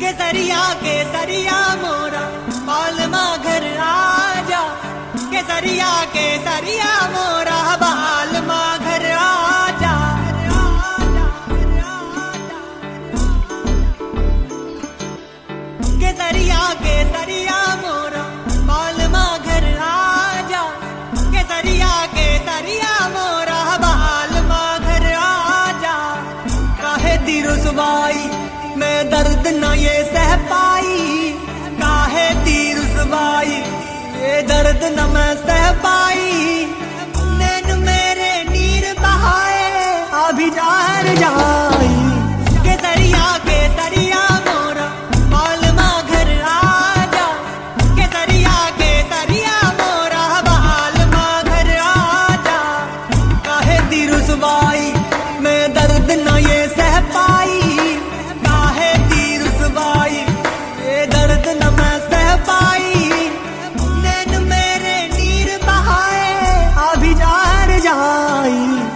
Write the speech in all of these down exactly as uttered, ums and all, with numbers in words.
केसरिया केसरिया मोरा बालमा घर आजा, केसरिया केसरिया मोरा बालमा घर आजा। केसरिया केसरिया मोरा बालमा घर आजा, केसरिया केसरिया मोरा बालमा घर आजा। काहे दी रुसवाई मैं दर्द न ये सह पाई, काहे दी रुसवाई ये दर्द न मैं सह पाई। नैन मेरे नीर बहाए अभी जार जाई, केसरिया केसरिया मोरा बालमा घर आजा, केसरिया केसरिया मोरा बालमा घर आजा। काहे दी रुसवाई मैं दर्द न ये सह पाई, काहे दी रुसवाई ये दर्द न मैं सह पाई। नैन मेरे नीर बहाए अभी जार जाई।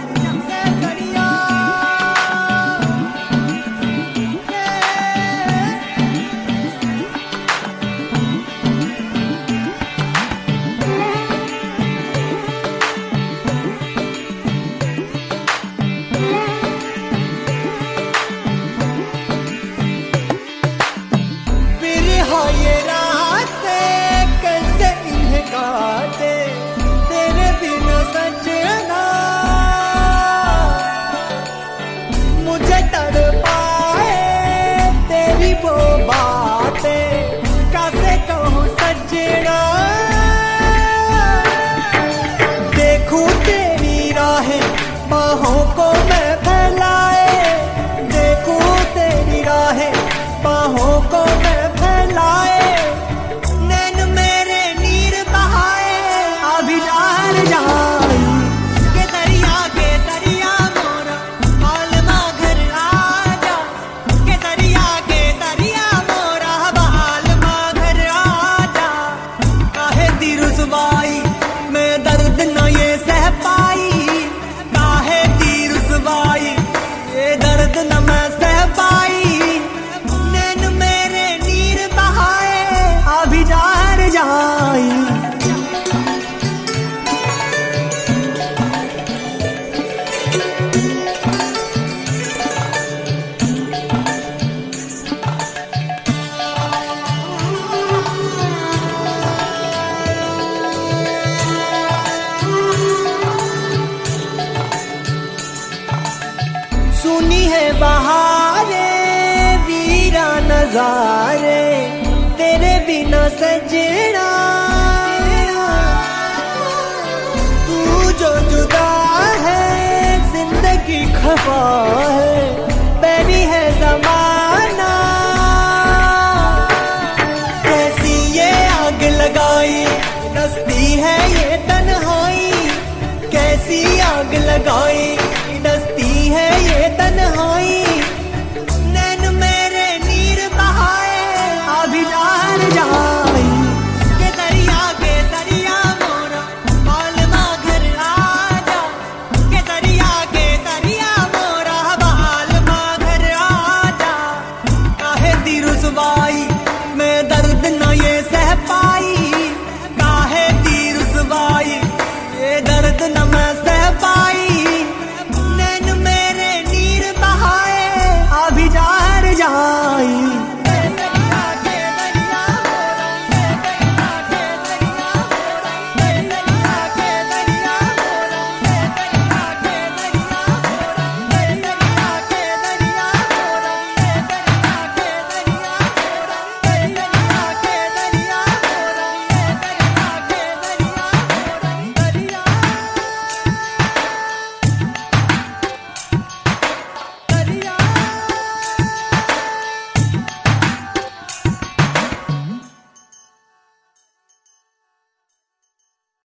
ये रातें कैसे इन्हें काटे तेरे बिना सजना, मुझे तड़पाए तेरी वो बातें कैसे कहूँ सजना। देखूं तेरी राहें बाहों को मैं फैलाए, देखूं तेरी राहें बाहों को मैं फैलाए। नैन मेरे नीर बहाए अभी जार जाई, केसरिया केसरिया मोरा बालमा घर आजा, केसरिया केसरिया मोरा बालमा घर आजा। काहे दी रुसवाई मैं दर्द न ये सह पाई, काहे दी रुसवाई ये दर्द न मैं सह पाई। अभी जार जाई। सुनी है बहारे वीरा नजारे तेरे बिना सजना, तू जो जुदा है जिंदगी खफा है, बैरी है जमाना। कैसी ये आग लगाई डसती है ये तन्हाई, कैसी आग लगाई डसती है ये तन्हाई। नैन मेरे नीर बहाए अभी जार जाई, केसरिया केसरिया मोरा बालमा घर आजा, केसरिया केसरिया मोरा बालमा घर आजा। काहे दी रुसवाई